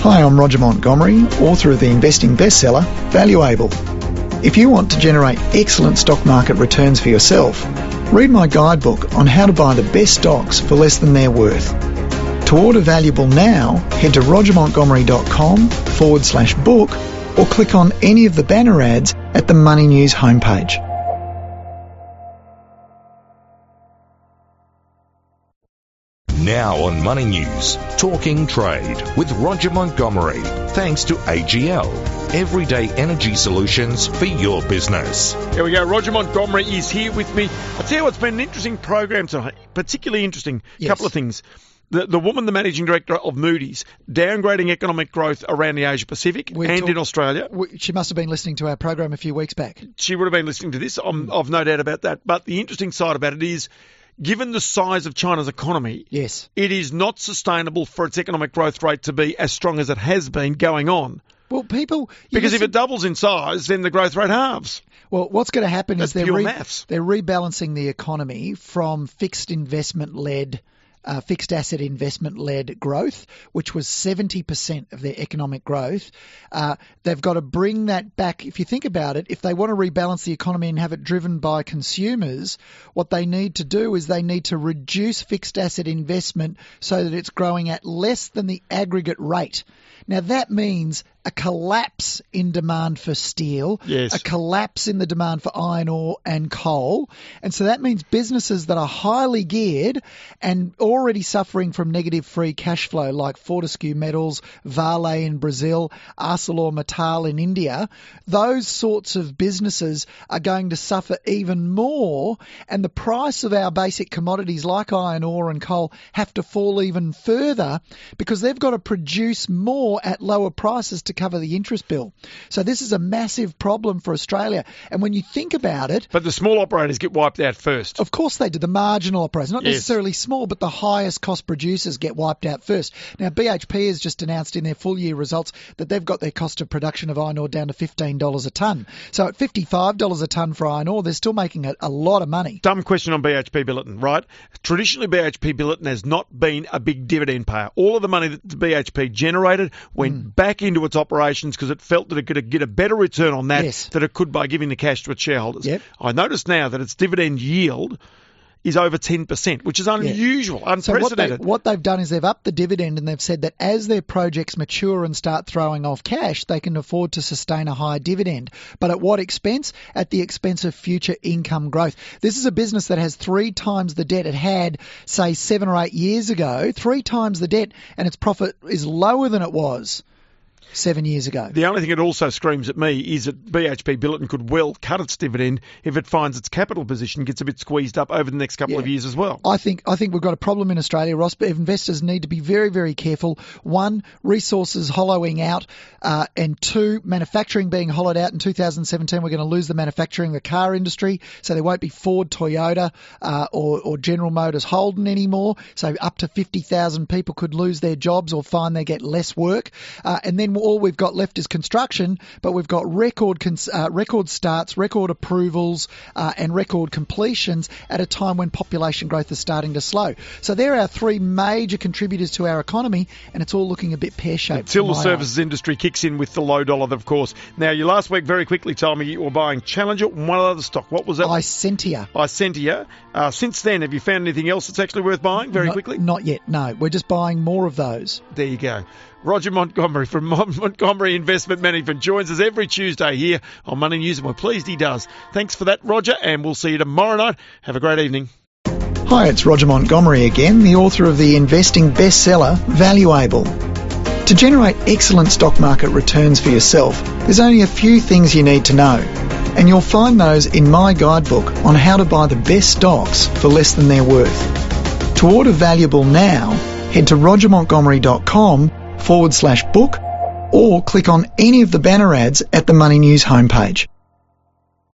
Hi, I'm Roger Montgomery, author of the investing bestseller, Valuable. If you want to generate excellent stock market returns for yourself, read my guidebook on how to buy the best stocks for less than they're worth. To order Valuable now, head to rogermontgomery.com/book or click on any of the banner ads at the Money News homepage. Now on Money News, Talking Trade with Roger Montgomery. Thanks to AGL, everyday energy solutions for your business. Here we go. Roger Montgomery is here with me. I tell you what's been an interesting program tonight, particularly interesting. Yes. Couple of things. The woman, the managing director of Moody's, downgrading economic growth around the Asia Pacific in Australia. She must have been listening to our program a few weeks back. She would have been listening to this. I've no doubt about that. But the interesting side about it is, given the size of China's economy, yes, it is not sustainable for its economic growth rate to be as strong as it has been going on. Well, because if it doubles in size, then the growth rate halves. Well, what's going to happen is they're rebalancing the economy from fixed asset investment-led growth, which was 70% of their economic growth. They've got to bring that back. If you think about it, if they want to rebalance the economy and have it driven by consumers, what they need to do is they need to reduce fixed asset investment so that it's growing at less than the aggregate rate. Now, that means a collapse in demand for steel, yes, a collapse in the demand for iron ore and coal. And so that means businesses that are highly geared and already suffering from negative free cash flow, like Fortescue Metals, Vale in Brazil, ArcelorMittal in India, those sorts of businesses are going to suffer even more, and the price of our basic commodities like iron ore and coal have to fall even further because they've got to produce more at lower prices to cover the interest bill. So this is a massive problem for Australia. And when you think about it... But the small operators get wiped out first. Of course they do. The marginal operators, not necessarily small, but the highest cost producers get wiped out first. Now, BHP has just announced in their full year results that they've got their cost of production of iron ore down to $15 a tonne. So at $55 a tonne for iron ore, they're still making a lot of money. Dumb question on BHP Billiton, right? Traditionally, BHP Billiton has not been a big dividend payer. All of the money that the BHP generated went back into its operations because it felt that it could get a better return on that than it could by giving the cash to its shareholders. Yep. I notice now that its dividend yield is over 10%, which is unusual, unprecedented. So what they've done is they've upped the dividend, and they've said that as their projects mature and start throwing off cash, they can afford to sustain a high dividend. But at what expense? At the expense of future income growth. This is a business that has 3 times the debt it had, say, 7 or 8 years ago, 3 times the debt, and its profit is lower than it was 7 years ago. The only thing it also screams at me is that BHP Billiton could well cut its dividend if it finds its capital position gets a bit squeezed up over the next couple of years as well. I think we've got a problem in Australia, Ross, but investors need to be very, very careful. 1, resources hollowing out, and 2, manufacturing being hollowed out. In 2017, we're going to lose the manufacturing, the car industry, so there won't be Ford, Toyota, or General Motors, Holden anymore. So up to 50,000 people could lose their jobs or find they get less work. And then all we've got left is construction, but we've got record starts, record approvals, and record completions at a time when population growth is starting to slow. So there are our 3 major contributors to our economy, and it's all looking a bit pear-shaped. Until the services industry kicks in with the low dollar, of course. Now, you last week very quickly told me you were buying Challenger and one other stock. What was that? Isentia. Since then, have you found anything else that's actually worth buying quickly? Not yet, no. We're just buying more of those. There you go. Roger Montgomery from Montgomery Investment Management joins us every Tuesday here on Money News, and we're pleased he does. Thanks for that, Roger, and we'll see you tomorrow night. Have a great evening. Hi, it's Roger Montgomery again, the author of the investing bestseller, Valuable. To generate excellent stock market returns for yourself, there's only a few things you need to know, and you'll find those in my guidebook on how to buy the best stocks for less than they're worth. To order Valuable now, head to rogermontgomery.com/book or click on any of the banner ads at the Money News homepage.